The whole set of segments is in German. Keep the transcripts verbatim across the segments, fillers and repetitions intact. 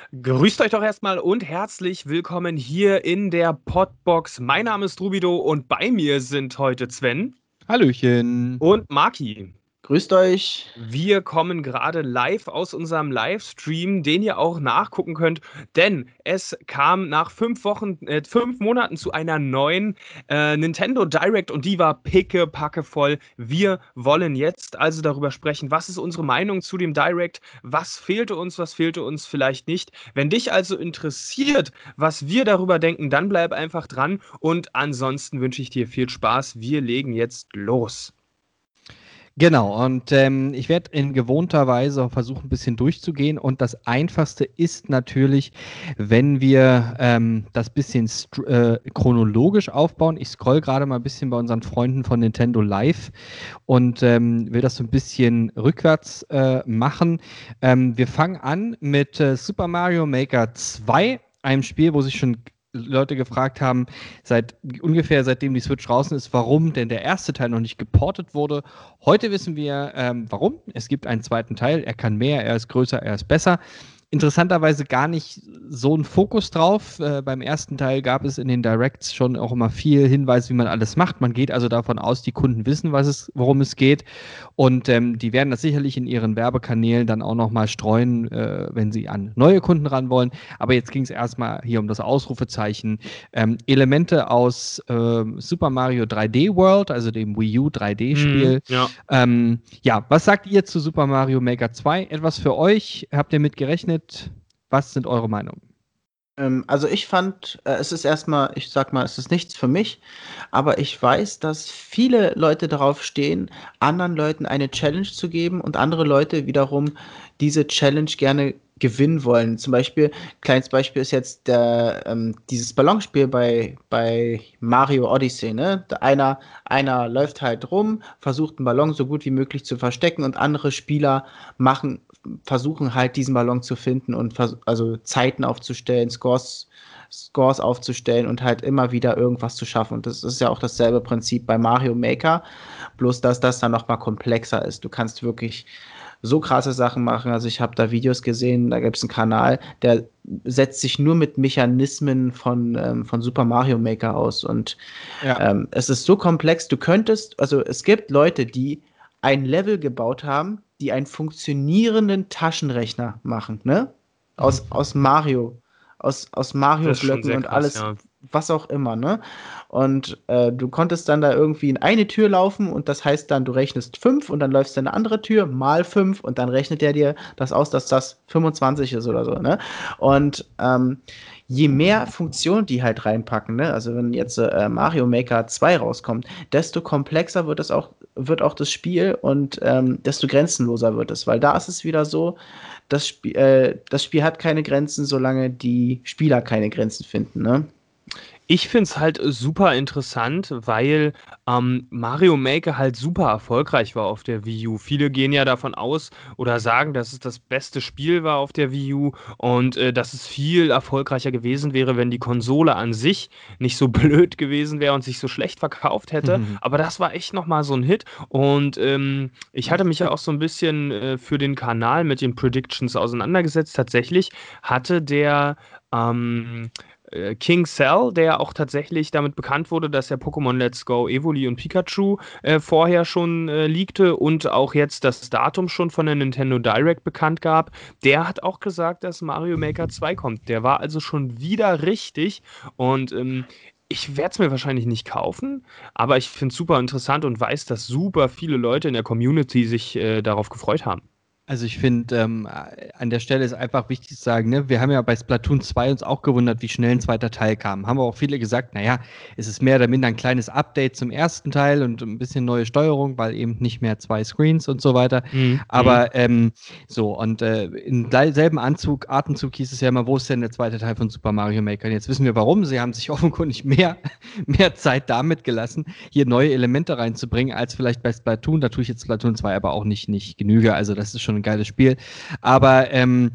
Grüßt euch doch erstmal und herzlich willkommen hier in der Podbox. Mein Name ist Rubido und bei mir sind heute Sven Hallöchen. und Maki. Grüßt euch. Wir kommen gerade live aus unserem Livestream, den ihr auch nachgucken könnt, denn es kam nach fünf Wochen, äh, fünf Monaten zu einer neuen äh, Nintendo Direct und die war pickepacke voll. Wir wollen jetzt also darüber sprechen, was ist unsere Meinung zu dem Direct, was fehlte uns, was fehlte uns vielleicht nicht. Wenn dich also interessiert, was wir darüber denken, dann bleib einfach dran und ansonsten wünsche ich dir viel Spaß. Wir legen jetzt los. Genau, und ähm, ich werde in gewohnter Weise versuchen, ein bisschen durchzugehen. Und das Einfachste ist natürlich, wenn wir ähm, das bisschen äh, chronologisch aufbauen. Ich scroll gerade mal ein bisschen bei unseren Freunden von Nintendo Live und ähm, will das so ein bisschen rückwärts äh, machen. Ähm, wir fangen an mit äh, Super Mario Maker zwei, einem Spiel, wo sich schon Leute gefragt haben, seit ungefähr seitdem die Switch draußen ist, warum denn der erste Teil noch nicht geportet wurde. Heute wissen wir, ähm, warum. Es gibt einen zweiten Teil. Er kann mehr, er ist größer, er ist besser. Interessanterweise gar nicht so ein Fokus drauf. Äh, beim ersten Teil gab es in den Directs schon auch immer viel Hinweis, wie man alles macht. Man geht also davon aus, die Kunden wissen, was es, worum es geht. Und ähm, die werden das sicherlich in ihren Werbekanälen dann auch nochmal streuen, äh, wenn sie an neue Kunden ran wollen. Aber jetzt ging es erstmal hier um das Ausrufezeichen. Ähm, Elemente aus äh, Super Mario drei D World, also dem Wii U drei D-Spiel. Mhm, ja. Ähm, ja, was sagt ihr zu Super Mario Maker zwei? Etwas für euch? Habt ihr mit gerechnet? Was sind eure Meinungen? Ähm, also ich fand, äh, es ist erstmal, ich sag mal, es ist nichts für mich, aber ich weiß, dass viele Leute darauf stehen, anderen Leuten eine Challenge zu geben und andere Leute wiederum diese Challenge gerne gewinnen wollen. Zum Beispiel, kleines Beispiel ist jetzt der, ähm, dieses Ballonspiel bei, bei Mario Odyssey, ne? Einer, einer läuft halt rum, versucht einen Ballon so gut wie möglich zu verstecken und andere Spieler machen, versuchen halt diesen Ballon zu finden und vers- also Zeiten aufzustellen, Scores, Scores aufzustellen und halt immer wieder irgendwas zu schaffen. Und das ist ja auch dasselbe Prinzip bei Mario Maker, bloß dass das dann noch mal komplexer ist. Du kannst wirklich so krasse Sachen machen. Also ich habe da Videos gesehen, da gibt es einen Kanal, der setzt sich nur mit Mechanismen von, ähm, von Super Mario Maker aus. Und Ja. ähm, es ist so komplex, du könntest, also es gibt Leute, die ein Level gebaut haben, die einen funktionierenden Taschenrechner machen, ne? Aus, aus Mario, aus, aus Das ist schon Mario-Blöcken sehr und krass, alles, ja. was auch immer, ne? Und äh, du konntest dann da irgendwie in eine Tür laufen und das heißt dann, du rechnest fünf und dann läufst du in eine andere Tür mal fünf und dann rechnet der dir das aus, dass das fünfundzwanzig ist oder so, ne? Und ähm, je mehr Funktionen die halt reinpacken, ne? Also wenn jetzt äh, Mario Maker zwei rauskommt, desto komplexer wird es auch, wird auch das Spiel und ähm, desto grenzenloser wird es, weil da ist es wieder so, das Spiel, äh, das Spiel hat keine Grenzen, solange die Spieler keine Grenzen finden, ne? Ich finde es halt super interessant, weil ähm, Mario Maker halt super erfolgreich war auf der Wii U. Viele gehen ja davon aus oder sagen, dass es das beste Spiel war auf der Wii U und äh, dass es viel erfolgreicher gewesen wäre, wenn die Konsole an sich nicht so blöd gewesen wäre und sich so schlecht verkauft hätte. Aber das war echt nochmal so ein Hit und ähm, ich hatte mich ja auch so ein bisschen äh, für den Kanal mit den Predictions auseinandergesetzt. Tatsächlich hatte der ähm, äh, King Cell, der auch tatsächlich damit bekannt wurde, dass er Pokémon Let's Go, Evoli und Pikachu äh, vorher schon äh, leakte und auch jetzt das Datum schon von der Nintendo Direct bekannt gab, der hat auch gesagt, dass Mario Maker zwei kommt. Der war also schon wieder richtig und ähm, ich werde es mir wahrscheinlich nicht kaufen, aber ich finde es super interessant und weiß, dass super viele Leute in der Community sich äh, darauf gefreut haben. Also ich finde, ähm, an der Stelle ist einfach wichtig zu sagen, ne, wir haben ja bei Splatoon zwei uns auch gewundert, wie schnell ein zweiter Teil kam. Haben wir auch viele gesagt, naja, es ist mehr oder minder ein kleines Update zum ersten Teil und ein bisschen neue Steuerung, weil eben nicht mehr zwei Screens und so weiter. Mhm. Aber ähm, so, und äh, im selben Anzug, Atemzug hieß es ja immer, wo ist denn der zweite Teil von Super Mario Maker? Und jetzt wissen wir warum. Sie haben sich offenkundig mehr, mehr Zeit damit gelassen, hier neue Elemente reinzubringen, als vielleicht bei Splatoon. Da tue ich jetzt Splatoon zwei aber auch nicht, nicht Genüge. Also das ist schon ein geiles Spiel. Aber ähm,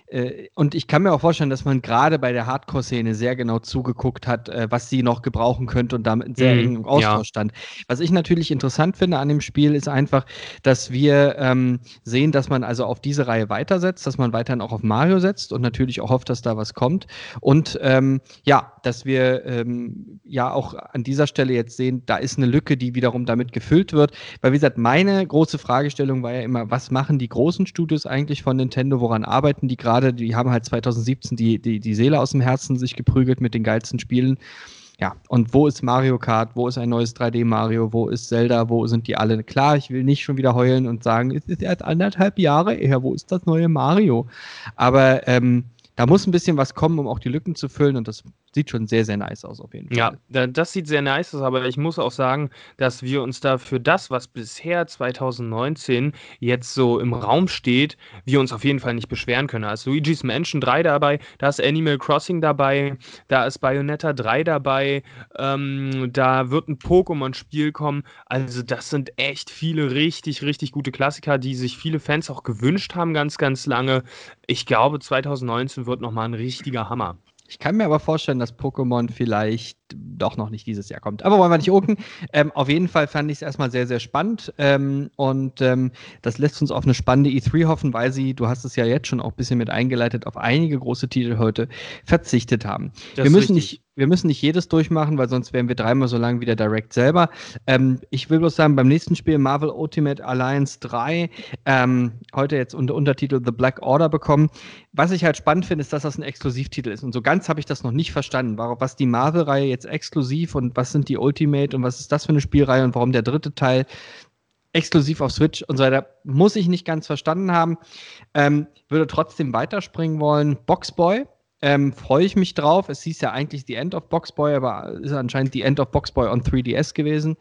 äh, und ich kann mir auch vorstellen, dass man gerade bei der Hardcore-Szene sehr genau zugeguckt hat, äh, was sie noch gebrauchen könnte und damit sehr Mhm, eng im Austausch ja. stand. Was ich natürlich interessant finde an dem Spiel, ist einfach, dass wir ähm, sehen, dass man also auf diese Reihe weitersetzt, dass man weiterhin auch auf Mario setzt und natürlich auch hofft, dass da was kommt. Und ähm, ja, dass wir ähm, ja auch an dieser Stelle jetzt sehen, da ist eine Lücke, die wiederum damit gefüllt wird. Weil, wie gesagt, meine große Fragestellung war ja immer, was machen die großen Studios eigentlich von Nintendo, woran arbeiten die gerade? Die haben halt zwanzig siebzehn die, die, die Seele aus dem Herzen sich geprügelt mit den geilsten Spielen. Ja, und wo ist Mario Kart? Wo ist ein neues drei D Mario? Wo ist Zelda? Wo sind die alle? Klar, ich will nicht schon wieder heulen und sagen, es ist erst anderthalb Jahre her, wo ist das neue Mario? Aber ähm, da muss ein bisschen was kommen, um auch die Lücken zu füllen und das sieht schon sehr, sehr nice aus auf jeden Fall. Ja, da- das sieht sehr nice aus, aber ich muss auch sagen, dass wir uns da für das, was bisher zwanzig neunzehn jetzt so im Raum steht, wir uns auf jeden Fall nicht beschweren können. Da ist Luigi's Mansion drei dabei, da ist Animal Crossing dabei, da ist Bayonetta drei dabei, ähm, da wird ein Pokémon-Spiel kommen. Also das sind echt viele richtig, richtig gute Klassiker, die sich viele Fans auch gewünscht haben ganz, ganz lange. Ich glaube, zwanzig neunzehn wird nochmal ein richtiger Hammer. Ich kann mir aber vorstellen, dass Pokémon vielleicht doch noch nicht dieses Jahr kommt. Aber wollen wir nicht gucken. Ähm, auf jeden Fall fand ich es erstmal sehr, sehr spannend. Ähm, und ähm, das lässt uns auf eine spannende E drei hoffen, weil sie, du hast es ja jetzt schon auch ein bisschen mit eingeleitet, auf einige große Titel heute verzichtet haben. Das Wir ist müssen richtig. nicht, wir müssen nicht jedes durchmachen, weil sonst wären wir dreimal so lang wie der Direct selber. Ähm, ich will bloß sagen, beim nächsten Spiel Marvel Ultimate Alliance drei, ähm, heute jetzt unter Untertitel The Black Order bekommen. Was ich halt spannend finde, ist, dass das ein Exklusivtitel ist. Und so ganz habe ich das noch nicht verstanden. Warum, was die Marvel-Reihe jetzt exklusiv und was sind die Ultimate und was ist das für eine Spielreihe und warum der dritte Teil exklusiv auf Switch und so weiter, muss ich nicht ganz verstanden haben. Ähm, würde trotzdem weiterspringen wollen. Boxboy, ähm, freue ich mich drauf. Es hieß ja eigentlich The End of Boxboy, aber ist anscheinend The End of Boxboy on drei D S gewesen.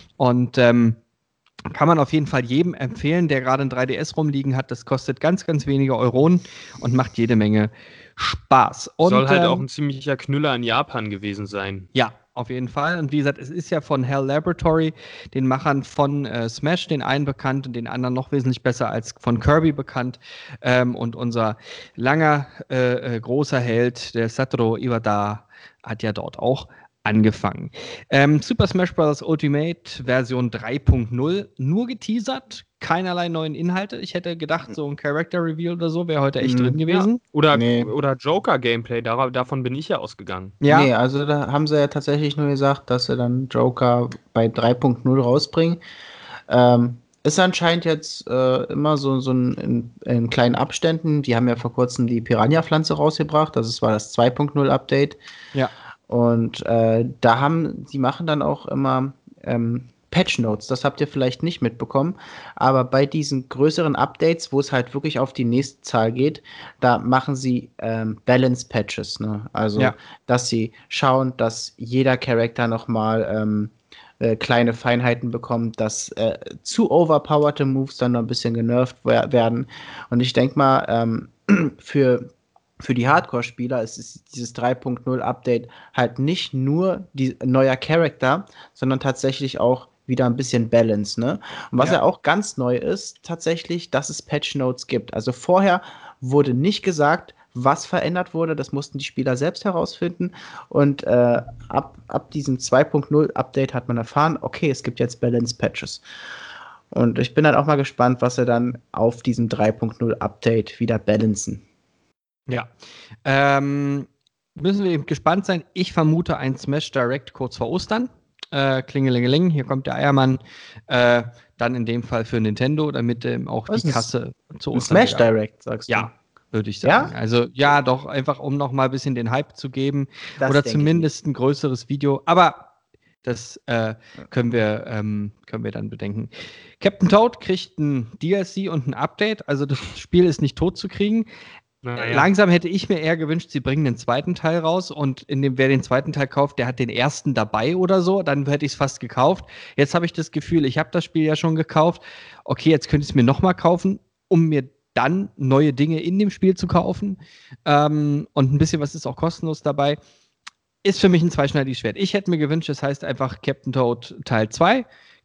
Und ähm, kann man auf jeden Fall jedem empfehlen, der gerade ein drei D S rumliegen hat. Das kostet ganz, ganz wenige Euronen und macht jede Menge Spaß. Und, Soll halt ähm, auch ein ziemlicher Knüller in Japan gewesen sein. ja, auf jeden Fall. Und wie gesagt, es ist ja von Hell Laboratory, den Machern von äh, Smash, den einen bekannt und den anderen noch wesentlich besser als von Kirby bekannt. Ähm, und unser langer, äh, äh, großer Held, der Satoru Iwata, hat ja dort auch angefangen. Ähm, Super Smash Bros. Ultimate Version drei Punkt null, nur geteasert, keinerlei neuen Inhalte. Ich hätte gedacht, so ein Character Reveal oder so wäre heute echt Mhm. drin gewesen. Oder, Nee. oder Joker-Gameplay, dara- davon bin ich ja ausgegangen. Ja, Nee, also da haben sie ja tatsächlich nur gesagt, dass sie dann Joker bei drei Punkt null rausbringen. Ähm, ist anscheinend jetzt äh, immer so, so ein, in, in kleinen Abständen. Die haben ja vor kurzem die Piranha-Pflanze rausgebracht. Das war das zwei Punkt null Update. ja. Und äh, da haben, die machen dann auch immer ähm, Patch Notes. Das habt ihr vielleicht nicht mitbekommen. Aber bei diesen größeren Updates, wo es halt wirklich auf die nächste Zahl geht, da machen sie ähm, Balance Patches. Ne? Also, Ja. dass sie schauen, dass jeder Charakter nochmal ähm, äh, kleine Feinheiten bekommt, dass äh, zu overpowerte Moves dann noch ein bisschen genervt wer- werden. Und ich denke mal, ähm, für für die Hardcore-Spieler ist es dieses drei Punkt null Update halt nicht nur die neuer Charakter, sondern tatsächlich auch wieder ein bisschen Balance, ne? Und was Ja. ja auch ganz neu ist, tatsächlich, dass es Patch Notes gibt. Also vorher wurde nicht gesagt, was verändert wurde, das mussten die Spieler selbst herausfinden. Und äh, ab, ab diesem zwei Punkt null Update hat man erfahren, okay, es gibt jetzt Balance-Patches. Und ich bin dann auch mal gespannt, was sie dann auf diesem drei Punkt null Update wieder balancen. Ja. Ähm, müssen wir eben gespannt sein. Ich vermute ein Smash Direct kurz vor Ostern. Äh, Klingelingeling, hier kommt der Eiermann. Äh, dann in dem Fall für Nintendo, damit ähm, auch Was die ist Kasse zu Ein Ostern Smash wieder- Direct, sagst du? Ja, würde ich sagen. Ja? Also ja, doch, einfach um noch mal ein bisschen den Hype zu geben. Das Oder denk ich zumindest ein größeres Video. Aber das äh, können, wir, ähm, können wir dann bedenken. Captain Toad kriegt ein D L C und ein Update. Also das Spiel ist nicht tot zu kriegen. Naja. Langsam hätte ich mir eher gewünscht, sie bringen den zweiten Teil raus und in dem, wer den zweiten Teil kauft, der hat den ersten dabei oder so, dann hätte ich es fast gekauft. Jetzt habe ich das Gefühl, ich habe das Spiel ja schon gekauft. Okay, jetzt könnte ich es mir nochmal kaufen, um mir dann neue Dinge in dem Spiel zu kaufen. Ähm, und ein bisschen was ist auch kostenlos dabei. Ist für mich ein zweischneidiges Schwert. Ich hätte mir gewünscht, das heißt einfach Captain Toad Teil zwei.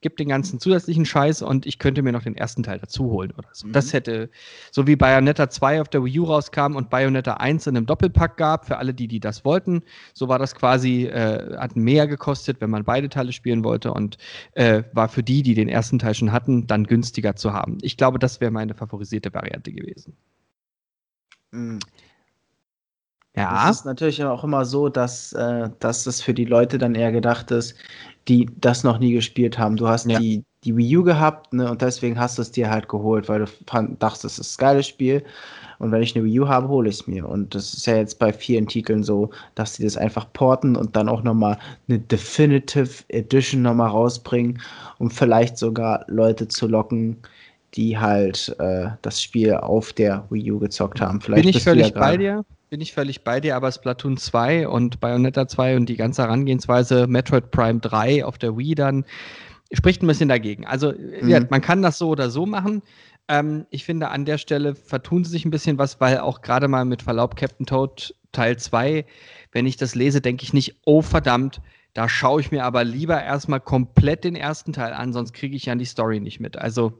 gib den ganzen zusätzlichen Scheiß und ich könnte mir noch den ersten Teil dazu holen oder so. Mhm. Das hätte, so wie Bayonetta zwei auf der Wii U rauskam und Bayonetta eins in einem Doppelpack gab, für alle, die, die das wollten, so war das quasi, äh, hat mehr gekostet, wenn man beide Teile spielen wollte und äh, war für die, die den ersten Teil schon hatten, dann günstiger zu haben. Ich glaube, das wäre meine favorisierte Variante gewesen. Mhm. Ja. Es ist natürlich auch immer so, dass, äh, dass es für die Leute dann eher gedacht ist, die das noch nie gespielt haben. Du hast Ja. die, die Wii U gehabt, ne, und deswegen hast du es dir halt geholt, weil du fand, dachtest, es ist ein geiles Spiel. Und wenn ich eine Wii U habe, hole ich es mir. Und das ist ja jetzt bei vielen Titeln so, dass sie das einfach porten und dann auch nochmal eine Definitive Edition nochmal rausbringen, um vielleicht sogar Leute zu locken, die halt äh, das Spiel auf der Wii U gezockt haben. Vielleicht Bin ich bist du ja völlig bei gerade- dir? Bin ich völlig bei dir, aber Splatoon zwei und Bayonetta zwei und die ganze Herangehensweise Metroid Prime drei auf der Wii dann spricht ein bisschen dagegen. Also, Mhm. ja, man kann das so oder so machen. Ähm, ich finde, an der Stelle vertun sie sich ein bisschen was, weil auch gerade mal mit Verlaub Captain Toad Teil zwei, wenn ich das lese, denke ich nicht, oh verdammt, da schaue ich mir aber lieber erstmal komplett den ersten Teil an, sonst kriege ich ja die Story nicht mit. Also,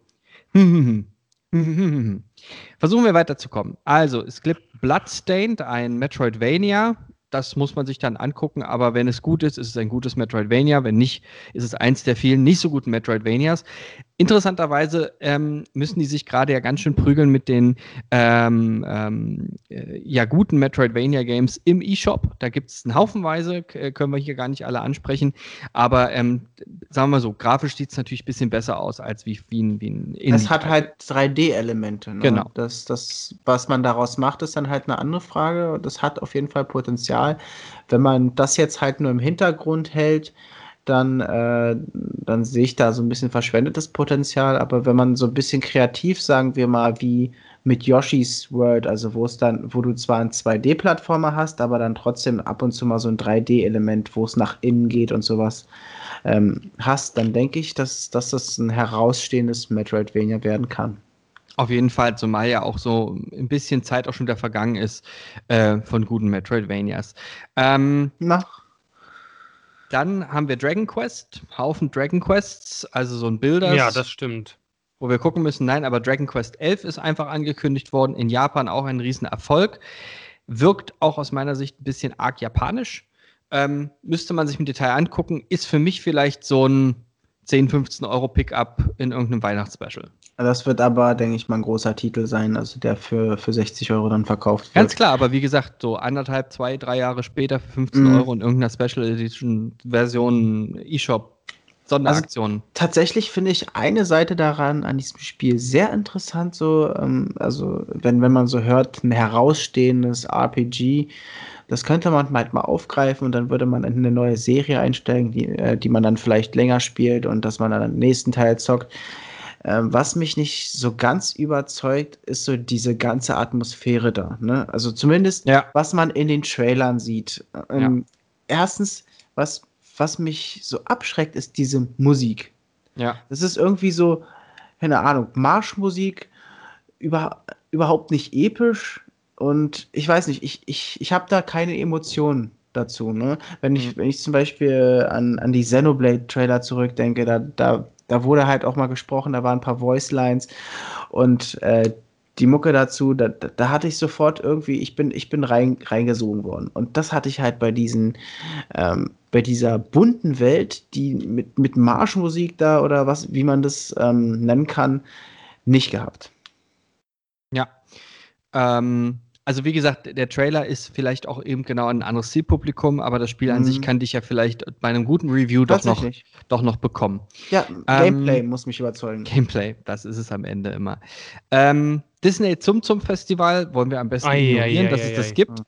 versuchen wir weiterzukommen. Also, es gibt Bloodstained, ein Metroidvania. Das muss man sich dann angucken, aber wenn es gut ist, ist es ein gutes Metroidvania. Wenn nicht, ist es eins der vielen nicht so guten Metroidvanias. Interessanterweise ähm, müssen die sich gerade ja ganz schön prügeln mit den ähm, ähm, äh, ja, guten Metroidvania-Games im eShop. Da gibt es einen Haufenweise, k- können wir hier gar nicht alle ansprechen. Aber ähm, sagen wir mal so, grafisch sieht es natürlich ein bisschen besser aus als wie, wie ein, wie ein Es hat Indie-Titel. halt drei D-Elemente. Ne? Genau. Das, das, was man daraus macht, ist dann halt eine andere Frage. Das hat auf jeden Fall Potenzial. Wenn man das jetzt halt nur im Hintergrund hält, dann, äh, dann sehe ich da so ein bisschen verschwendetes Potenzial. Aber wenn man so ein bisschen kreativ, sagen wir mal, wie mit Yoshi's World, also wo es dann, wo du zwar einen zwei D-Plattformer hast, aber dann trotzdem ab und zu mal so ein drei D-Element, wo es nach innen geht und sowas ähm, hast, dann denke ich, dass, dass das ein herausstehendes Metroidvania werden kann. Auf jeden Fall, zumal ja auch so ein bisschen Zeit auch schon wieder vergangen ist äh, von guten Metroidvanias. Ähm, Na, dann haben wir Dragon Quest, Haufen Dragon Quests, also so ein Builders, Ja, das stimmt. wo wir gucken müssen, nein, aber Dragon Quest elf ist einfach angekündigt worden, in Japan auch ein Riesenerfolg. Wirkt auch aus meiner Sicht ein bisschen arg japanisch. Ähm, müsste man sich im Detail angucken, ist für mich vielleicht so ein zehn, fünfzehn Euro Pickup in irgendeinem Weihnachtsspecial. das wird aber, denke ich mal, ein großer Titel sein, also der für, für sechzig Euro dann verkauft wird. Ganz klar, aber wie gesagt, so anderthalb, zwei, drei Jahre später für fünfzehn Mhm. Euro in irgendeiner Special Edition Version eShop Sonderaktion. Tatsächlich finde ich eine Seite daran an diesem Spiel sehr interessant, so, ähm, also wenn, wenn man so hört, ein herausstehendes R P G, das könnte man halt mal aufgreifen und dann würde man in eine neue Serie einsteigen, die, äh, die man dann vielleicht länger spielt und dass man dann den nächsten Teil zockt. Ähm, was mich nicht so ganz überzeugt, ist so diese ganze Atmosphäre da. Ne? Also zumindest, Ja. was man in den Trailern sieht. Ähm, Erstens, was, was mich so abschreckt, ist diese Musik. Ja. Das ist irgendwie so, keine Ahnung, Marschmusik, über, überhaupt nicht episch. Und ich weiß nicht, ich, ich, ich habe da keine Emotionen dazu. Ne? Wenn ich, Mhm. wenn ich zum Beispiel an, an die Xenoblade-Trailer zurückdenke, da, da, da wurde halt auch mal gesprochen, da waren ein paar Voicelines und äh, die Mucke dazu, da, da, da hatte ich sofort irgendwie, ich bin, ich bin rein, reingesogen worden. Und das hatte ich halt bei diesen, ähm, bei dieser bunten Welt, die mit, mit Marschmusik da oder was, wie man das ähm, nennen kann, nicht gehabt. Ja. Ähm, also wie gesagt, der Trailer ist vielleicht auch eben genau ein anderes Zielpublikum, aber das Spiel an Mhm. sich kann dich ja vielleicht bei einem guten Review doch noch, Tatsächlich. doch noch bekommen. Ja, Ähm, Gameplay muss mich überzeugen. Gameplay, das ist es am Ende immer. Ähm, Disney Zum Zum Festival wollen wir am besten Ei, ignorieren, ei, dass ei, es ei, das ei. gibt.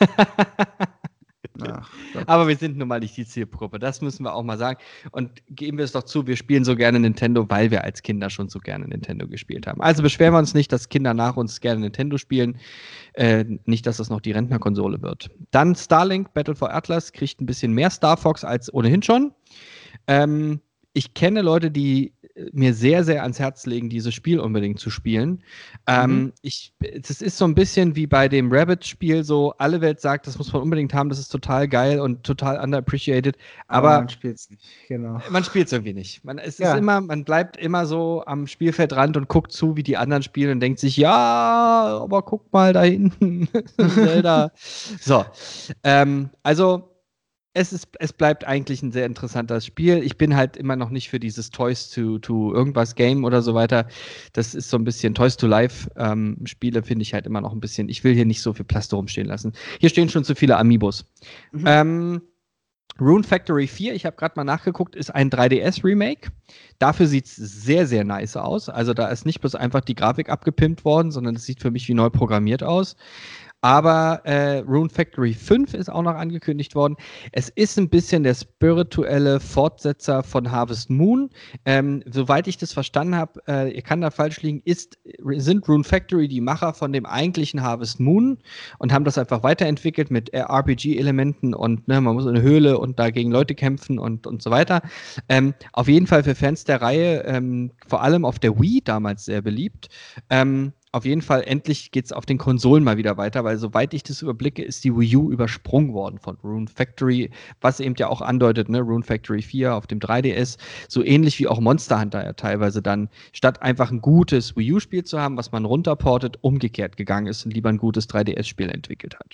Ach, Gott. Aber wir sind nun mal nicht die Zielgruppe, das müssen wir auch mal sagen. Und geben wir es doch zu, wir spielen so gerne Nintendo, weil wir als Kinder schon so gerne Nintendo gespielt haben. Also beschweren wir uns nicht, dass Kinder nach uns gerne Nintendo spielen. Äh, nicht, dass das noch die Rentnerkonsole wird. Dann Starlink, Battle for Atlas, kriegt ein bisschen mehr Star Fox als ohnehin schon. Ähm, ich kenne Leute, die mir sehr, sehr ans Herz legen, dieses Spiel unbedingt zu spielen. Ähm, Mhm. ich, das ist so ein bisschen wie bei dem Rabbit-Spiel, so alle Welt sagt, das muss man unbedingt haben, das ist total geil und total underappreciated, Aber aber man spielt es nicht, genau. man spielt es irgendwie nicht. Man, es ist Ja. immer, man bleibt immer so am Spielfeldrand und guckt zu, wie die anderen spielen und denkt sich, ja, aber guck mal da hinten, Zelda. So, ähm, also es, ist, es bleibt eigentlich ein sehr interessantes Spiel. Ich bin halt immer noch nicht für dieses Toys to, to irgendwas Game oder so weiter. Das ist so ein bisschen Toys to Life ähm, Spiele, finde ich halt immer noch ein bisschen. Ich will hier nicht so viel Plaste rumstehen lassen. Hier stehen schon zu viele Amiibos. Mhm. Ähm, Rune Factory vier, ich habe gerade mal nachgeguckt, ist ein drei D S-Remake. Dafür sieht es sehr, sehr nice aus. Also da ist nicht bloß einfach die Grafik abgepimpt worden, sondern es sieht für mich wie neu programmiert aus. Aber äh, Rune Factory fünf ist auch noch angekündigt worden. Es ist ein bisschen der spirituelle Fortsetzer von Harvest Moon. Ähm, soweit ich das verstanden habe, äh, ihr kann da falsch liegen, ist, sind Rune Factory die Macher von dem eigentlichen Harvest Moon und haben das einfach weiterentwickelt mit R P G-Elementen und ne, man muss in eine Höhle und da gegen Leute kämpfen und, und so weiter. Ähm, auf jeden Fall für Fans der Reihe, ähm, vor allem auf der Wii damals sehr beliebt. Ähm, Auf jeden Fall, endlich geht es auf den Konsolen mal wieder weiter, weil soweit ich das überblicke, ist die Wii U übersprungen worden von Rune Factory, was eben ja auch andeutet, ne, Rune Factory vier auf dem drei D S, so ähnlich wie auch Monster Hunter ja teilweise dann, statt einfach ein gutes Wii U-Spiel zu haben, was man runterportet, umgekehrt gegangen ist und lieber ein gutes drei D S-Spiel entwickelt hat.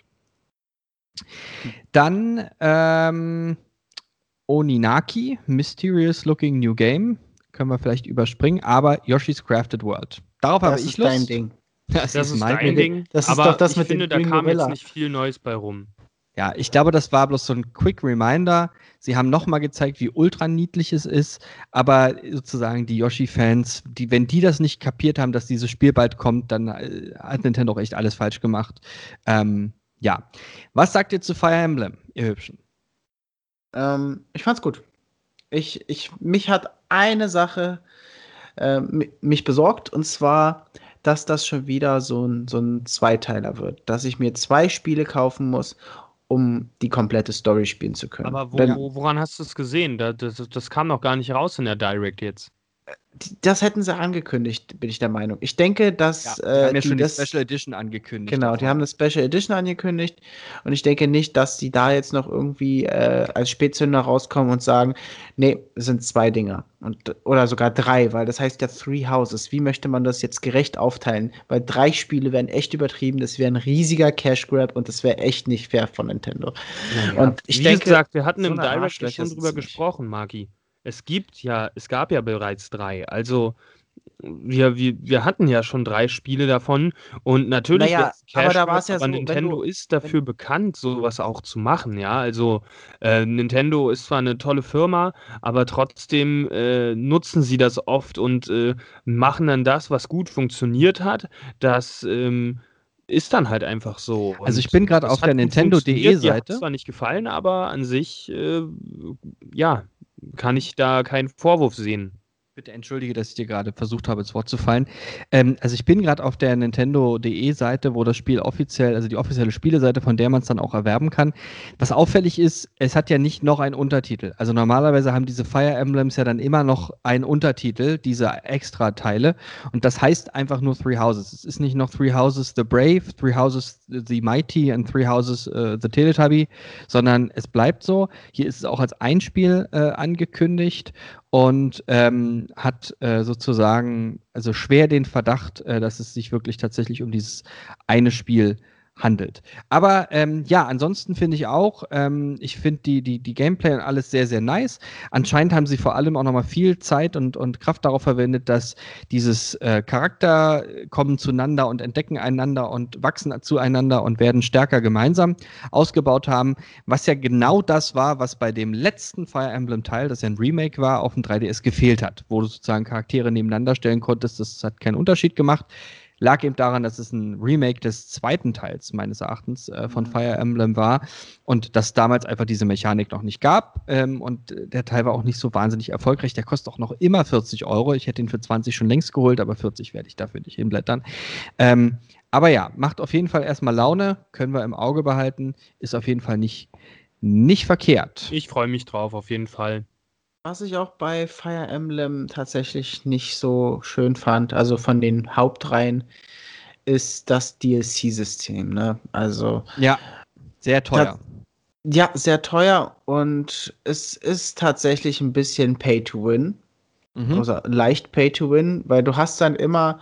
Dann ähm, Oninaki, Mysterious Looking New Game, können wir vielleicht überspringen, aber Yoshi's Crafted World. Darauf habe Das ich ist Lust. dein Ding. Das, Das ist ist mein dein Ding. Ding, Das ist aber doch das ich mit dem finde, da grünen kam jetzt Gorilla. nicht viel Neues bei rum. Ja, ich glaube, das war bloß so ein Quick Reminder. Sie haben nochmal gezeigt, wie ultra niedlich es ist, aber sozusagen die Yoshi-Fans, die, wenn die das nicht kapiert haben, dass dieses Spiel bald kommt, dann äh, hat Nintendo auch echt alles falsch gemacht. Ähm, ja. Was sagt ihr zu Fire Emblem, ihr Hübschen? Ähm, ich fand's gut. Ich, ich, mich hat eine Sache äh, mi- mich besorgt, und zwar, dass das schon wieder so ein, so ein Zweiteiler wird. Dass ich mir zwei Spiele kaufen muss, um die komplette Story spielen zu können. Aber wo, Denn wo, woran hast du es gesehen? Da, das, das kam noch gar nicht raus in der Direct jetzt. die- das hätten sie angekündigt, bin ich der Meinung. Ich denke, dass Ja, die äh, haben ja die schon die das. Special Edition angekündigt. Genau, die davon. haben eine Special Edition angekündigt, und ich denke nicht, dass die da jetzt noch irgendwie äh, als Spätzünder rauskommen und sagen, nee, es sind zwei Dinger und, oder sogar drei, weil das heißt ja Three Houses. Wie möchte man das jetzt gerecht aufteilen? Weil drei Spiele wären echt übertrieben, das wäre ein riesiger Cash Grab und das wäre echt nicht fair von Nintendo. Naja, Und ich wie denke, gesagt, wir hatten so im eine Direct ja Arschlöcher schon sind drüber sie nicht. gesprochen, Maki. Es gibt ja, es gab ja bereits drei. Also wir, wir, wir hatten ja schon drei Spiele davon und natürlich wäre Naja, es aber Cash da war Grab, es ja aber so, wenn Nintendo du, ist wenn, dafür bekannt, sowas auch zu machen, ja. Also äh, Nintendo ist zwar eine tolle Firma, aber trotzdem äh, nutzen sie das oft und äh, machen dann das, was gut funktioniert hat. Das ähm, ist dann halt einfach so. Also ich Und bin gerade das auf der hat gut Nintendo.de funktioniert. Mir hat es Seite. zwar nicht gefallen, aber an sich, äh, ja, kann ich da keinen Vorwurf sehen. Bitte entschuldige, dass ich dir gerade versucht habe, ins Wort zu fallen. Ähm, also ich bin gerade auf der Nintendo.de Seite, wo das Spiel offiziell, also die offizielle Spieleseite, von der man es dann auch erwerben kann. Was auffällig ist, es hat ja nicht noch einen Untertitel. Also normalerweise haben diese Fire Emblems ja dann immer noch einen Untertitel, diese Extra-Teile. Und das heißt einfach nur Three Houses. Es ist nicht noch Three Houses the Brave, Three Houses the Mighty and Three Houses uh, the Teletubby, sondern es bleibt so. Hier ist es auch als ein Spiel äh, angekündigt. Und ähm, hat äh, sozusagen also schwer den Verdacht, äh, dass es sich wirklich tatsächlich um dieses eine Spiel handelt. Aber ähm, ja, ansonsten finde ich auch, ähm, ich finde die, die, die Gameplay und alles sehr, sehr nice. Anscheinend haben sie vor allem auch nochmal viel Zeit und, und Kraft darauf verwendet, dass dieses äh, Charakter kommen zueinander und entdecken einander und wachsen zueinander und werden stärker gemeinsam ausgebaut haben, was ja genau das war, was bei dem letzten Fire Emblem Teil, das ja ein Remake war, auf dem drei D S gefehlt hat, wo du sozusagen Charaktere nebeneinander stellen konntest. Das hat keinen Unterschied gemacht. Lag eben daran, dass es ein Remake des zweiten Teils meines Erachtens äh, von Mhm. Fire Emblem war und dass damals einfach diese Mechanik noch nicht gab. Ähm, und der Teil war auch nicht so wahnsinnig erfolgreich. Der kostet auch noch immer vierzig Euro. Ich hätte ihn für zwanzig schon längst geholt, aber vierzig werde ich dafür nicht hinblättern. Ähm, aber ja, macht auf jeden Fall erstmal Laune, können wir im Auge behalten, ist auf jeden Fall nicht, nicht verkehrt. Ich freue mich drauf, auf jeden Fall. Was ich auch bei Fire Emblem tatsächlich nicht so schön fand, also von den Hauptreihen, ist das D L C-System, ne? Also, Ja, sehr teuer. ja, sehr teuer und es ist tatsächlich ein bisschen Pay to Win. Mhm. Also leicht Pay to Win, weil du hast dann immer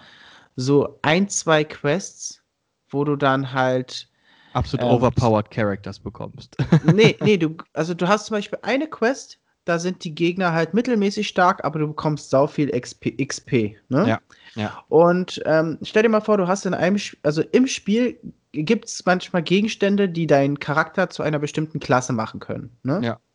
so ein, zwei Quests, wo du dann halt Absolut ähm, overpowered Characters bekommst. nee, nee, du, also du hast zum Beispiel eine Quest, da sind die Gegner halt mittelmäßig stark, aber du bekommst sau viel X P, X P, ne? Ja, ja. Und ähm, stell dir mal vor, du hast in einem, Sp- also im Spiel gibt es manchmal Gegenstände, die deinen Charakter zu einer bestimmten Klasse machen können, ne? Ja.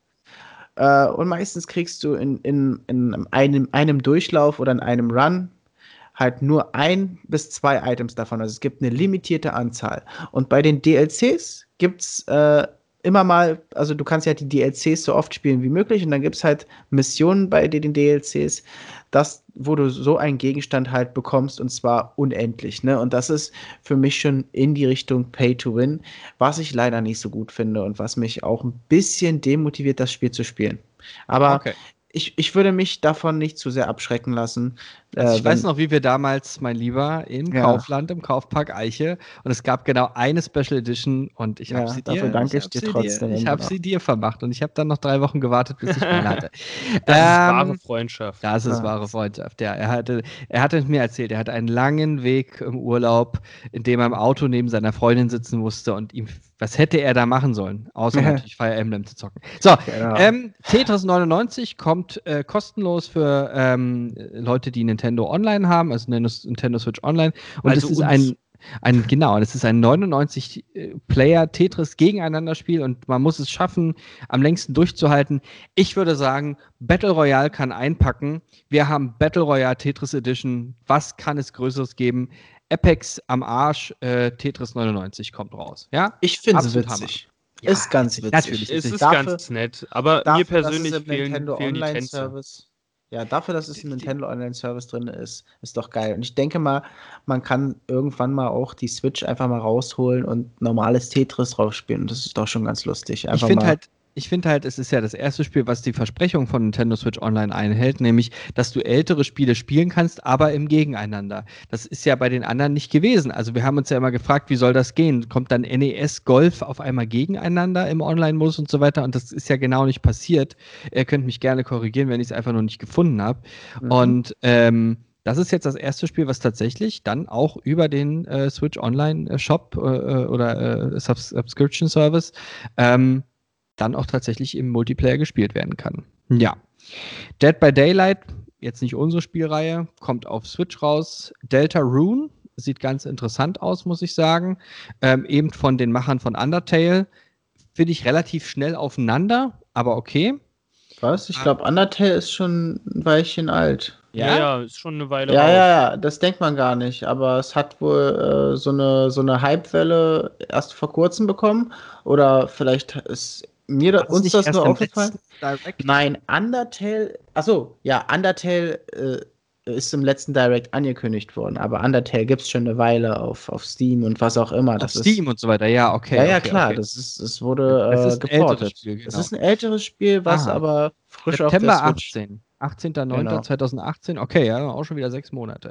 Äh, und meistens kriegst du in, in, in einem, einem Durchlauf oder in einem Run halt nur ein bis zwei Items davon. Also es gibt eine limitierte Anzahl. Und bei den D L Cs gibt es äh, immer mal, also du kannst ja die D L Cs so oft spielen wie möglich und dann gibt es halt Missionen bei den D L Cs, das, wo du so einen Gegenstand halt bekommst und zwar unendlich. Ne? Und das ist für mich schon in die Richtung Pay to Win, was ich leider nicht so gut finde und was mich auch ein bisschen demotiviert, das Spiel zu spielen. Aber Okay. ich, ich würde mich davon nicht zu sehr abschrecken lassen. Also ich äh, weiß wenn, noch, wie wir damals, mein Lieber, im Ja. Kaufland, im Kaufpark Eiche, und es gab genau eine Special Edition und ich habe Ja, sie dafür dir, danke ich ich habe dir sie dir, trotzdem ich immer habe noch. sie dir vermacht und ich habe dann noch drei Wochen gewartet, bis ich meine hatte. Das ist Ähm, wahre Freundschaft. Das ist Ja. wahre Freundschaft. Ja, er hatte, er hatte mir erzählt, er hatte einen langen Weg im Urlaub, in dem er im Auto neben seiner Freundin sitzen musste und ihm, was hätte er da machen sollen? Außer natürlich Fire Emblem zu zocken. So, Genau. ähm, Tetris neunundneunzig kommt äh, kostenlos für ähm, Leute, die Nintendo Online haben, also Nintendo Switch Online. Und Also es ist uns. ein ein, genau, es ist ein neunundneunzig Player Tetris gegeneinander Spiel und man muss es schaffen, am längsten durchzuhalten. Ich würde sagen, Battle Royale kann einpacken. Wir haben Battle Royale Tetris Edition. Was kann es Größeres geben? Apex am Arsch, äh, Tetris neunundneunzig kommt raus. Ja? Ich finde es Absolut witzig. Ja, ist ganz witzig. witzig. Natürlich Es ist ist Dafür- ganz nett, aber mir Dafür, dass es persönlich im fehlen, Nintendo fehlen die Online Tänze. Service. Ja, dafür, dass es im Nintendo Online Service drin ist, ist doch geil. Und ich denke mal, man kann irgendwann mal auch die Switch einfach mal rausholen und normales Tetris draufspielen. Und das ist doch schon ganz lustig. Ich Einfach finde mal. halt, ich finde halt, es ist ja das erste Spiel, was die Versprechung von Nintendo Switch Online einhält, nämlich, dass du ältere Spiele spielen kannst, aber im Gegeneinander. Das ist ja bei den anderen nicht gewesen. Also wir haben uns ja immer gefragt, wie soll das gehen? Kommt dann N E S Golf auf einmal gegeneinander im Online-Modus und so weiter? Und das ist ja genau nicht passiert. Ihr könnt mich gerne korrigieren, wenn ich es einfach noch nicht gefunden habe. Mhm. Und ähm, das ist jetzt das erste Spiel, was tatsächlich dann auch über den äh, Switch Online äh, Shop äh, oder äh, Subs Subscription Service ähm, dann auch tatsächlich im Multiplayer gespielt werden kann. Ja. Dead by Daylight, jetzt nicht unsere Spielreihe, kommt auf Switch raus. Delta Rune sieht ganz interessant aus, muss ich sagen. Ähm, eben von den Machern von Undertale. Finde ich relativ schnell aufeinander, aber okay. Was? Ich glaube, Undertale ist schon ein Weilchen alt. Ja, ja, ist schon eine Weile Ja, raus. ja, ja, das denkt man gar nicht. Aber es hat wohl äh, so eine, so eine Hypewelle erst vor kurzem bekommen. Oder vielleicht ist mir da, War das uns nicht das erst nur im aufgefallen. letzten Direct? Nein, Undertale. Achso, ja, Undertale äh, ist im letzten Direct angekündigt worden. Aber Undertale gibt es schon eine Weile auf, auf Steam und was auch immer. Auf Das Steam ist, und so weiter, ja, okay. ja, ja, okay, klar. okay. Das ist, es wurde Es äh, ist ein älteres geportet. Spiel, Es genau. ist ein älteres Spiel, was Aha. aber frisch auf der September Switch. achtzehn. achtzehnter neunter Genau. zweitausendachtzehn. Okay, ja, auch schon wieder sechs Monate.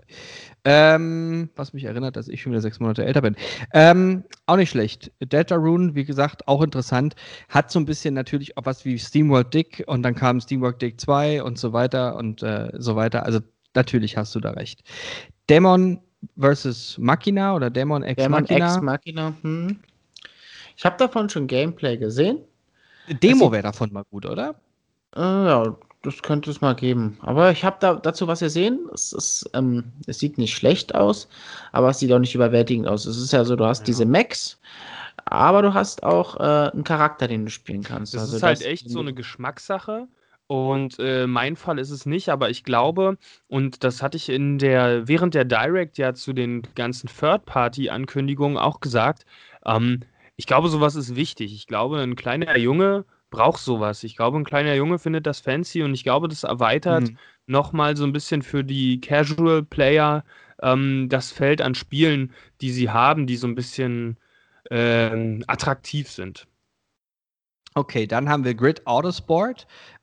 Ähm, was mich erinnert, dass ich schon wieder sechs Monate älter bin. Ähm, auch nicht schlecht. Deltarune, wie gesagt, auch interessant. Hat so ein bisschen natürlich auch was wie SteamWorld Dig und dann kam SteamWorld Dig zwei und so weiter und äh, so weiter. Also natürlich hast du da recht. Dämon versus Machina oder Dämon Ex Dämon Machina. Ex Machina. Hm. Ich habe davon schon Gameplay gesehen. Demo sieht- wäre davon mal gut, oder? Äh, ja, das könnte es mal geben. Aber ich habe da dazu was gesehen. Es, ist, ähm, es sieht nicht schlecht aus, aber es sieht auch nicht überwältigend aus. Es ist ja so, du hast Ja. diese Mechs, aber du hast auch äh, einen Charakter, den du spielen kannst. Das also ist halt das, echt so eine Geschmackssache. Und äh, mein Fall ist es nicht, aber ich glaube, und das hatte ich in der, während der Direct ja zu den ganzen Third-Party-Ankündigungen auch gesagt, ähm, ich glaube, sowas ist wichtig. Ich glaube, ein kleiner Junge braucht sowas. Ich glaube, ein kleiner Junge findet das fancy und ich glaube, das erweitert Mhm. nochmal so ein bisschen für die Casual Player ähm, das Feld an Spielen, die sie haben, die so ein bisschen ähm, attraktiv sind. Okay, dann haben wir Grid Autosport.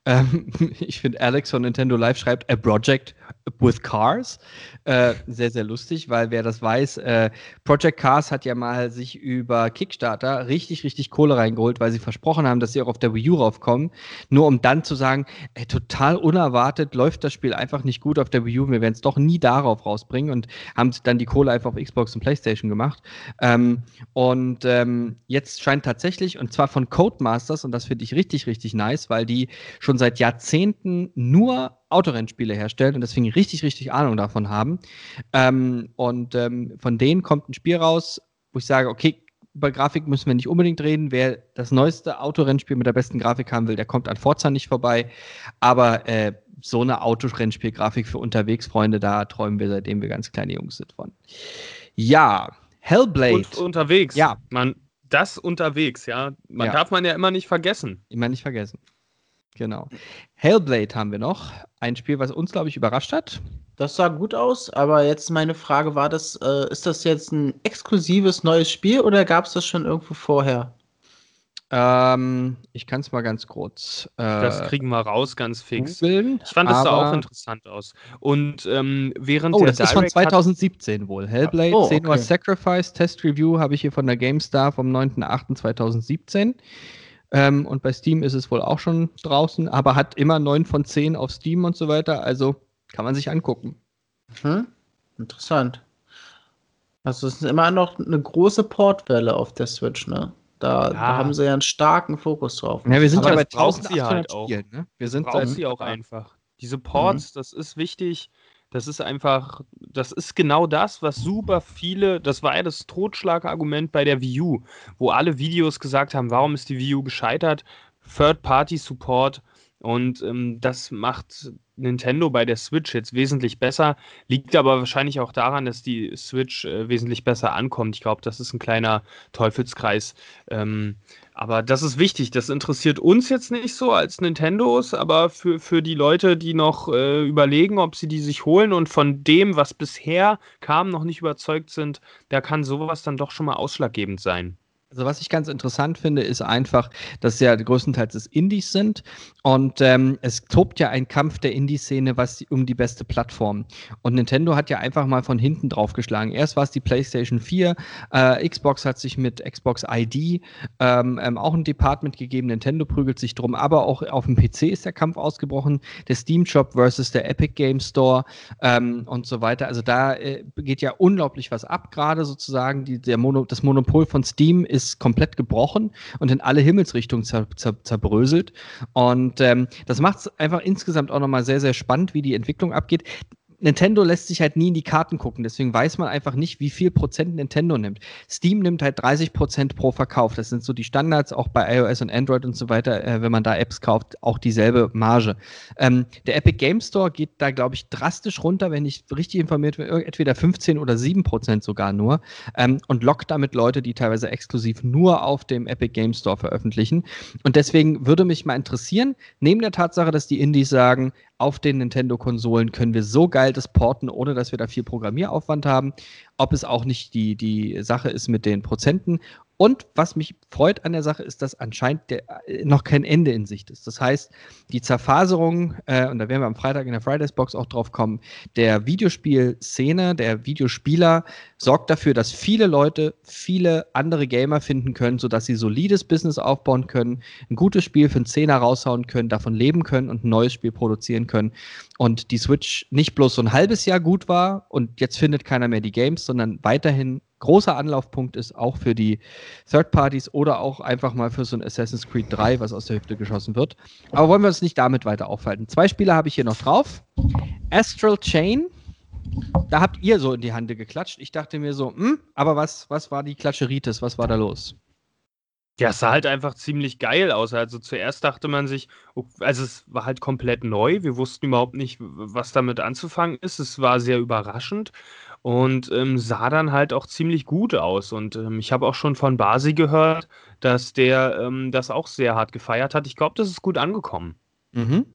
Ähm, ich finde, Alex von Nintendo Live schreibt A Project with Cars. Äh, sehr, sehr lustig, weil wer das weiß, äh, Project Cars hat ja mal sich über Kickstarter richtig, richtig Kohle reingeholt, weil sie versprochen haben, dass sie auch auf der Wii U raufkommen. Nur um dann zu sagen, ey, total unerwartet läuft das Spiel einfach nicht gut auf der Wii U. Wir werden es doch nie darauf rausbringen und haben dann die Kohle einfach auf Xbox und PlayStation gemacht. Ähm, und ähm, jetzt scheint tatsächlich, und zwar von Codemasters, und das finde ich richtig, richtig nice, weil die schon seit Jahrzehnten nur Autorennspiele herstellen und deswegen richtig, richtig Ahnung davon haben. Ähm, und ähm, von denen kommt ein Spiel raus, wo ich sage, okay, über Grafik müssen wir nicht unbedingt reden. Wer das neueste Autorennspiel mit der besten Grafik haben will, der kommt an Forza nicht vorbei. Aber äh, so eine Autorennspiel-Grafik für unterwegs, Freunde, da träumen wir, seitdem wir ganz kleine Jungs sind von. Ja, Hellblade. Und unterwegs. Ja. Man, das unterwegs, ja. Man Ja. darf man ja immer nicht vergessen. Immer nicht vergessen. Genau. Hellblade haben wir noch. Ein Spiel, was uns, glaube ich, überrascht hat. Das sah gut aus, aber jetzt meine Frage, war das, äh, ist das jetzt ein exklusives neues Spiel oder gab es das schon irgendwo vorher? Ähm, ich kann es mal ganz kurz äh, Das kriegen wir raus, ganz fix. googeln, Ich fand das sah aber- auch interessant aus. Und ähm, während Oh, der das ist von Direct hat- zwanzig siebzehn wohl. Hellblade, Oh, Senua's okay. Sacrifice, Test Review habe ich hier von der GameStar vom neunten achten zweitausendsiebzehn. Ähm, und bei Steam ist es wohl auch schon draußen, aber hat immer neun von zehn auf Steam und so weiter. Also kann man sich angucken. Hm? Interessant. Also es ist immer noch eine große Portwelle auf der Switch, ne? Da, Ja. da haben sie ja einen starken Fokus drauf. Ja, wir sind Aber ja bei das braucht sie eintausendachthundert halt auch. Spielen. Ne? Wir Das sind braucht seit sie auch einfach. Diese Ports, das ist wichtig. Das ist einfach, das ist genau das, was super viele, das war ja das Totschlagargument bei der Wii U, wo alle Videos gesagt haben, warum ist die Wii U gescheitert? Third-Party-Support. Und ähm, das macht Nintendo bei der Switch jetzt wesentlich besser. Liegt aber wahrscheinlich auch daran, dass die Switch äh, wesentlich besser ankommt. Ich glaube, das ist ein kleiner Teufelskreis. Ähm, aber das ist wichtig. Das interessiert uns jetzt nicht so als Nintendos, aber für, für die Leute, die noch äh, überlegen, ob sie die sich holen und von dem, was bisher kam, noch nicht überzeugt sind, da kann sowas dann doch schon mal ausschlaggebend sein. Also was ich ganz interessant finde, ist einfach, dass ja größtenteils es Indies sind und ähm, es tobt ja ein Kampf der Indie-Szene was die, um die beste Plattform. Und Nintendo hat ja einfach mal von hinten draufgeschlagen. Erst war es die PlayStation vier, äh, Xbox hat sich mit Xbox I D ähm, ähm, auch ein Department gegeben, Nintendo prügelt sich drum, aber auch auf dem P C ist der Kampf ausgebrochen, der Steam Shop versus der Epic Game Store ähm, und so weiter. Also da äh, geht ja unglaublich was ab, gerade sozusagen die, der Mono, das Monopol von Steam ist komplett gebrochen und in alle Himmelsrichtungen zer, zer, zerbröselt. Und ähm, das macht es einfach insgesamt auch nochmal sehr, sehr spannend, wie die Entwicklung abgeht. Nintendo lässt sich halt nie in die Karten gucken, deswegen weiß man einfach nicht, wie viel Prozent Nintendo nimmt. Steam nimmt halt dreißig Prozent pro Verkauf. Das sind so die Standards, auch bei iOS und Android und so weiter, äh, wenn man da Apps kauft, auch dieselbe Marge. Ähm, der Epic Game Store geht da, glaube ich, drastisch runter, wenn ich richtig informiert bin, entweder fünfzehn oder sieben Prozent sogar nur, ähm, und lockt damit Leute, die teilweise exklusiv nur auf dem Epic Game Store veröffentlichen. Und deswegen würde mich mal interessieren, neben der Tatsache, dass die Indies sagen, auf den Nintendo-Konsolen können wir so geil das porten, ohne dass wir da viel Programmieraufwand haben, ob es auch nicht die, die Sache ist mit den Prozenten. Und was mich freut an der Sache ist, dass anscheinend der, äh, noch kein Ende in Sicht ist. Das heißt, die Zerfaserung, äh, und da werden wir am Freitag in der Fridays-Box auch drauf kommen, der Videospielszene, der Videospieler sorgt dafür, dass viele Leute viele andere Gamer finden können, sodass sie solides Business aufbauen können, ein gutes Spiel für einen Zehner raushauen können, davon leben können und ein neues Spiel produzieren können. Und die Switch nicht bloß so ein halbes Jahr gut war und jetzt findet keiner mehr die Games, sondern weiterhin großer Anlaufpunkt ist, auch für die Third Parties oder auch einfach mal für so ein Assassin's Creed drei, was aus der Hüfte geschossen wird. Aber wollen wir uns nicht damit weiter aufhalten. Zwei Spiele habe ich hier noch drauf. Astral Chain. Da habt ihr so in die Hand geklatscht. Ich dachte mir so, hm, aber was, was war die Klatscheritis? Was war da los? Ja, es sah halt einfach ziemlich geil aus. Also zuerst dachte man sich, oh, also es war halt komplett neu. Wir wussten überhaupt nicht, was damit anzufangen ist. Es war sehr überraschend und ähm, sah dann halt auch ziemlich gut aus. Und ähm, ich habe auch schon von Basi gehört, dass der ähm, das auch sehr hart gefeiert hat. Ich glaube, das ist gut angekommen. Mhm.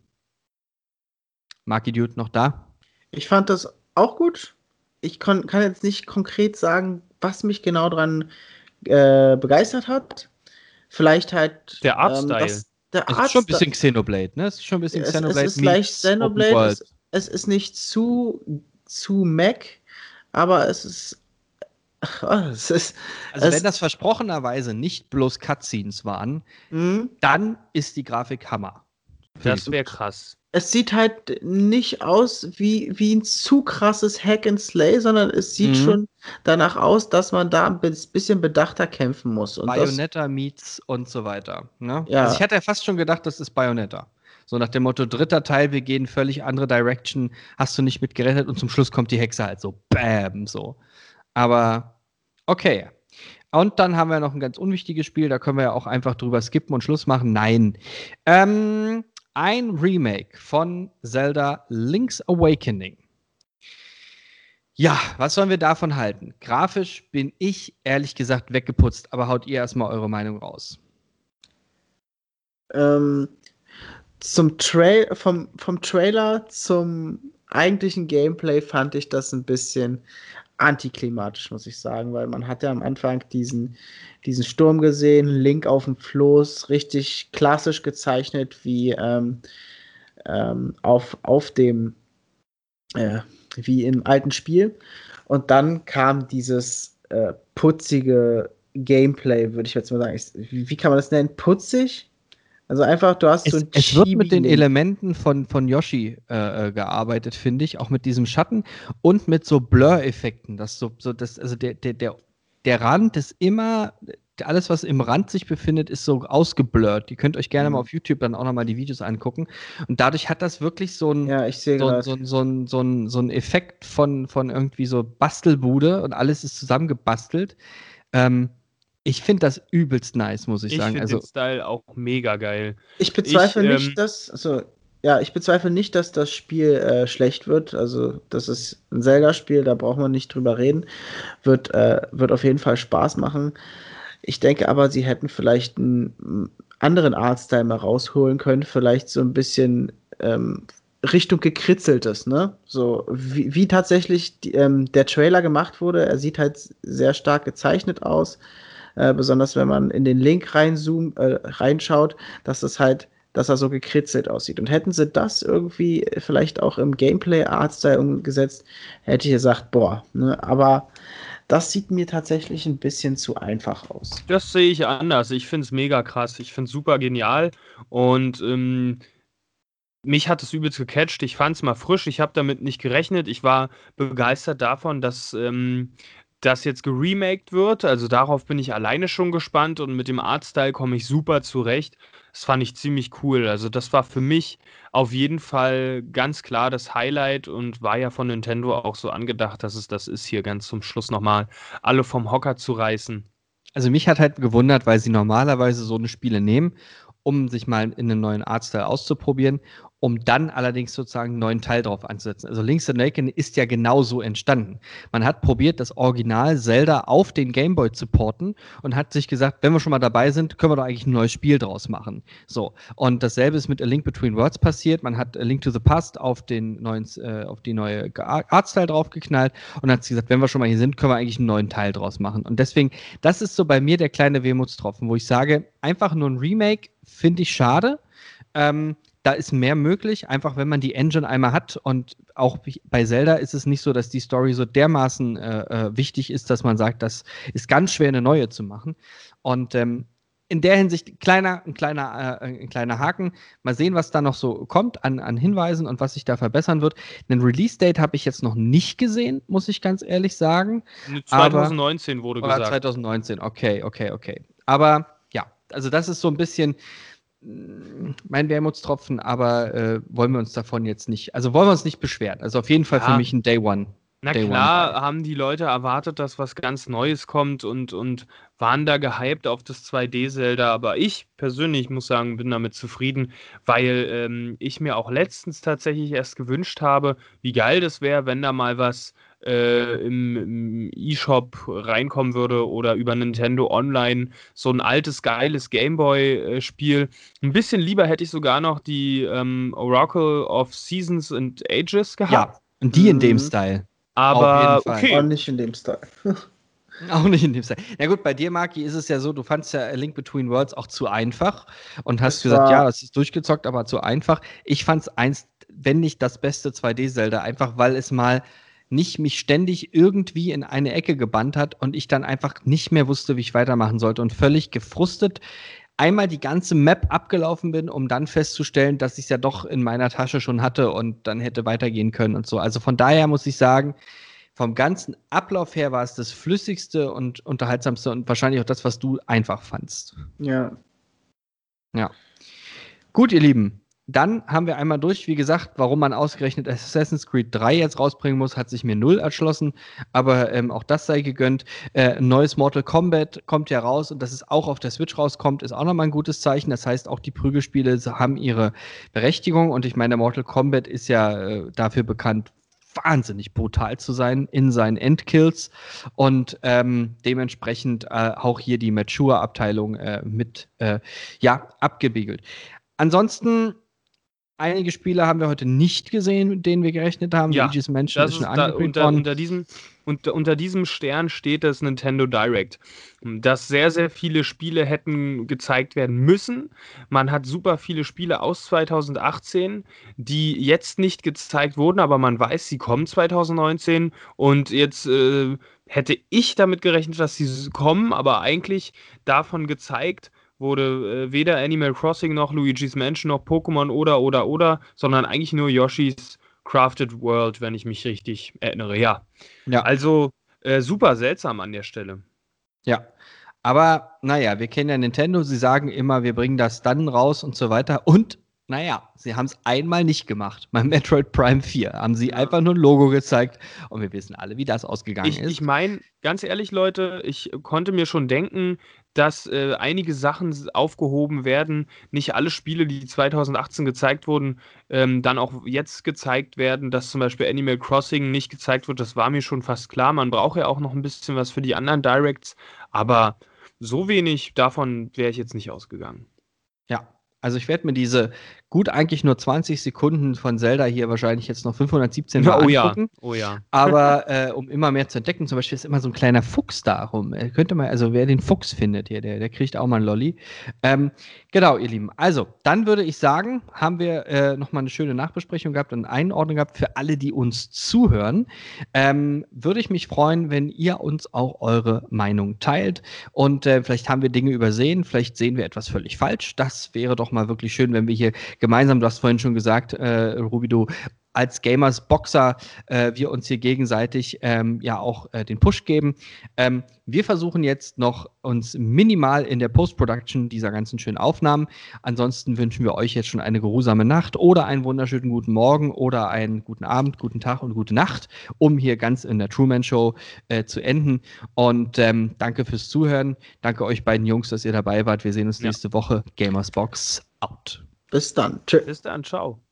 Marky Dude noch da? Ich fand das auch gut. Ich kon- kann jetzt nicht konkret sagen, was mich genau dran äh, begeistert hat. Vielleicht halt Der Artstyle. Ähm, das, der Es ist schon ein Arzt, bisschen Xenoblade, ne? Es ist schon ein bisschen es, es Xenoblade ist leicht meets Open Xenoblade, World. es, es ist nicht zu, zu Mac, aber es ist, ach, es ist, Also wenn es, das versprochenerweise nicht bloß Cutscenes waren, hm, dann ist die Grafik Hammer. Finde ich Das wäre super. krass. es sieht halt nicht aus wie, wie ein zu krasses Hack and Slay, sondern es sieht Mhm. schon danach aus, dass man da ein bis- bisschen bedachter kämpfen muss. Und das, Bayonetta meets und so weiter. Ne? Ja. Also ich hatte ja fast schon gedacht, das ist Bayonetta. So nach dem Motto, dritter Teil, wir gehen völlig andere Direction, hast du nicht mit gerechnet und zum Schluss kommt die Hexe halt so, bam, so. Aber okay. Und dann haben wir noch ein ganz unwichtiges Spiel, da können wir ja auch einfach drüber skippen und Schluss machen. Nein. Ähm, ein Remake von Zelda Link's Awakening. Ja, was sollen wir davon halten? Grafisch bin ich ehrlich gesagt weggeputzt, aber haut ihr erstmal eure Meinung raus. ähm, zum Trail, vom, vom Trailer zum eigentlichen Gameplay fand ich das ein bisschen antiklimatisch, muss ich sagen, weil man hat ja am Anfang diesen, diesen Sturm gesehen, Link auf dem Floß, richtig klassisch gezeichnet, wie ähm, ähm, auf, auf dem, äh, wie im alten Spiel. Und dann kam dieses äh, putzige Gameplay, würde ich jetzt mal sagen. Ich, wie, wie kann man das nennen? Putzig? Also einfach, du hast so Es, ein es wird mit den Chibi-Link. Elementen von, von Yoshi äh, äh, gearbeitet, finde ich, auch mit diesem Schatten und mit so Blur-Effekten. Das so, so das, also der, der, der, der Rand ist immer, alles, was im Rand sich befindet, ist so ausgeblurrt. Ihr könnt euch gerne Mhm. mal auf YouTube dann auch nochmal die Videos angucken. Und dadurch hat das wirklich so ein, Ja, ich sehe so, ein, gerade. so, ein, so, ein, so, ein, so ein Effekt von, von irgendwie so Bastelbude und alles ist zusammengebastelt. Ähm, ich finde das übelst nice, muss ich, Ich sagen. finde Also, den Style auch mega geil. Ich bezweifle Ich, nicht, ähm, dass, also, ja, ich bezweifle nicht, dass das Spiel äh, schlecht wird. Also, das ist ein Zelda-Spiel, da braucht man nicht drüber reden. Wird, äh, wird auf jeden Fall Spaß machen. Ich denke aber, sie hätten vielleicht einen mm, anderen Artstyle mal rausholen können. Vielleicht so ein bisschen ähm, Richtung gekritzeltes, ne? So, wie, wie tatsächlich die, ähm, der Trailer gemacht wurde. Er sieht halt sehr stark gezeichnet aus. Äh, besonders wenn man in den Link reinzoomt, äh, reinschaut, dass es halt, dass er so gekritzelt aussieht. Und hätten sie das irgendwie vielleicht auch im Gameplay-Artstyle umgesetzt, hätte ich gesagt, boah, ne? Aber das sieht mir tatsächlich ein bisschen zu einfach aus. Das sehe ich anders. Ich finde es mega krass. Ich finde es super genial. Und ähm, mich hat es übelst gecatcht. Ich fand es mal frisch. Ich habe damit nicht gerechnet. Ich war begeistert davon, dass ähm, das jetzt geremaked wird. Also darauf bin ich alleine schon gespannt und mit dem Artstyle komme ich super zurecht. Das fand ich ziemlich cool. Also das war für mich auf jeden Fall ganz klar das Highlight und war ja von Nintendo auch so angedacht, dass es das ist, hier ganz zum Schluss nochmal alle vom Hocker zu reißen. Also mich hat halt gewundert, weil sie normalerweise so eine Spiele nehmen, um sich mal in einem neuen Artstyle auszuprobieren, um dann allerdings sozusagen einen neuen Teil drauf anzusetzen. Also Link's Awakening ist ja genauso entstanden. Man hat probiert, das Original Zelda auf den Game Boy zu porten und hat sich gesagt, wenn wir schon mal dabei sind, können wir doch eigentlich ein neues Spiel draus machen. So. Und dasselbe ist mit A Link Between Worlds passiert. Man hat A Link to the Past auf den neuen, äh, auf die neue Artstyle draufgeknallt und hat sich gesagt, wenn wir schon mal hier sind, können wir eigentlich einen neuen Teil draus machen. Und deswegen, das ist so bei mir der kleine Wehmutstropfen, wo ich sage, einfach nur ein Remake finde ich schade. Ähm, da ist mehr möglich, einfach wenn man die Engine einmal hat. Und auch bei Zelda ist es nicht so, dass die Story so dermaßen äh, äh, wichtig ist, dass man sagt, das ist ganz schwer, eine neue zu machen. Und ähm, in der Hinsicht kleiner, ein, kleiner, äh, ein kleiner Haken. Mal sehen, was da noch so kommt an, an Hinweisen und was sich da verbessern wird. Ein Release-Date habe ich jetzt noch nicht gesehen, muss ich ganz ehrlich sagen. zwanzig neunzehn wurde Oder gesagt. zwanzig neunzehn, okay, okay, okay. Aber ja, also das ist so ein bisschen mein Wermutstropfen, aber äh, wollen wir uns davon jetzt nicht, also wollen wir uns nicht beschweren. Also auf jeden Fall Ja. für mich ein Day One. Na Day klar, One haben die Leute erwartet, dass was ganz Neues kommt und, und waren da gehypt auf das zwei D-Zelda. Aber ich persönlich muss sagen, bin damit zufrieden, weil ähm, ich mir auch letztens tatsächlich erst gewünscht habe, wie geil das wäre, wenn da mal was äh, im, im E-Shop reinkommen würde oder über Nintendo Online so ein altes, geiles Gameboy-Spiel. Ein bisschen lieber hätte ich sogar noch die ähm, Oracle of Seasons and Ages gehabt. Ja, und die in dem Mhm. Style. Aber Auf jeden Fall. okay, Und nicht in dem Style. Auch nicht in dem Style. Na gut, bei dir, Maki, ist es ja so, du fandst ja A Link Between Worlds auch zu einfach und hast Es gesagt, war- ja, das ist durchgezockt, aber zu einfach. Ich fand es eins, wenn nicht das beste zwei D-Zelda, einfach weil es mal nicht mich ständig irgendwie in eine Ecke gebannt hat und ich dann einfach nicht mehr wusste, wie ich weitermachen sollte und völlig gefrustet einmal die ganze Map abgelaufen bin, um dann festzustellen, dass ich es ja doch in meiner Tasche schon hatte und dann hätte weitergehen können und so. Also von daher muss ich sagen, vom ganzen Ablauf her war es das flüssigste und unterhaltsamste und wahrscheinlich auch das, was du einfach fandst. Ja. Ja. Gut, ihr Lieben. Dann haben wir einmal durch, wie gesagt, warum man ausgerechnet Assassin's Creed drei jetzt rausbringen muss, hat sich mir null erschlossen, aber ähm, auch das sei gegönnt. Äh, ein neues Mortal Kombat kommt ja raus und dass es auch auf der Switch rauskommt, ist auch nochmal ein gutes Zeichen. Das heißt, auch die Prügelspiele haben ihre Berechtigung und ich meine, Mortal Kombat ist ja äh, dafür bekannt, wahnsinnig brutal zu sein in seinen Endkills und ähm, dementsprechend äh, auch hier die Mature-Abteilung äh, mit äh, ja, abgebiegelt. Ansonsten einige Spiele haben wir heute nicht gesehen, mit denen wir gerechnet haben. Ja, Luigi's Mansion das ist schon ist da, angekündigt unter, worden. unter, diesem, unter, unter diesem Stern steht das Nintendo Direct. Dass sehr, sehr viele Spiele hätten gezeigt werden müssen. Man hat super viele Spiele aus zwanzig achtzehn, die jetzt nicht gezeigt wurden, aber man weiß, sie kommen zwanzig neunzehn. Und jetzt äh, hätte ich damit gerechnet, dass sie kommen, aber eigentlich davon gezeigt wurde äh, weder Animal Crossing noch Luigi's Mansion noch Pokémon oder, oder, oder, sondern eigentlich nur Yoshi's Crafted World, wenn ich mich richtig erinnere. Ja, Ja, also äh, super seltsam an der Stelle. ja. Aber naja, wir kennen ja Nintendo, sie sagen immer, wir bringen das dann raus und so weiter. Und naja, sie haben es einmal nicht gemacht. Bei Metroid Prime vier haben sie Ja. einfach nur ein Logo gezeigt und wir wissen alle, wie das ausgegangen Ich, ist. ich meine, ganz ehrlich, Leute, ich konnte mir schon denken, dass äh, einige Sachen s- aufgehoben werden. Nicht alle Spiele, die zwanzig achtzehn gezeigt wurden, ähm, dann auch jetzt gezeigt werden. Dass zum Beispiel Animal Crossing nicht gezeigt wird, das war mir schon fast klar. Man braucht ja auch noch ein bisschen was für die anderen Directs, aber so wenig davon wäre ich jetzt nicht ausgegangen. Ja, also ich werde mir diese gut eigentlich nur zwanzig Sekunden von Zelda hier wahrscheinlich jetzt noch fünfhundertsiebzehn Mal Oh ja, angucken. oh ja. Aber äh, um immer mehr zu entdecken, zum Beispiel ist immer so ein kleiner Fuchs da rum. Äh, könnte mal, also wer den Fuchs findet hier, der, der kriegt auch mal einen Lolli. Ähm, genau, ihr Lieben. Also, dann würde ich sagen, haben wir äh, nochmal eine schöne Nachbesprechung gehabt und eine Einordnung gehabt für alle, die uns zuhören. Ähm, würde ich mich freuen, wenn ihr uns auch eure Meinung teilt. Und äh, vielleicht haben wir Dinge übersehen, vielleicht sehen wir etwas völlig falsch. Das wäre doch mal wirklich schön, wenn wir hier gemeinsam, du hast vorhin schon gesagt, äh, Rubido, als Gamers Boxer äh, wir uns hier gegenseitig ähm, ja auch äh, den Push geben. Ähm, wir versuchen jetzt noch uns minimal in der Post-Production dieser ganzen schönen Aufnahmen. Ansonsten wünschen wir euch jetzt schon eine geruhsame Nacht oder einen wunderschönen guten Morgen oder einen guten Abend, guten Tag und gute Nacht, um hier ganz in der Truman Show äh, zu enden. Und ähm, danke fürs Zuhören. Danke euch beiden Jungs, dass ihr dabei wart. Wir sehen uns Ja. nächste Woche. Gamers Box out. Bis dann. Tschö. Bis dann, ciao.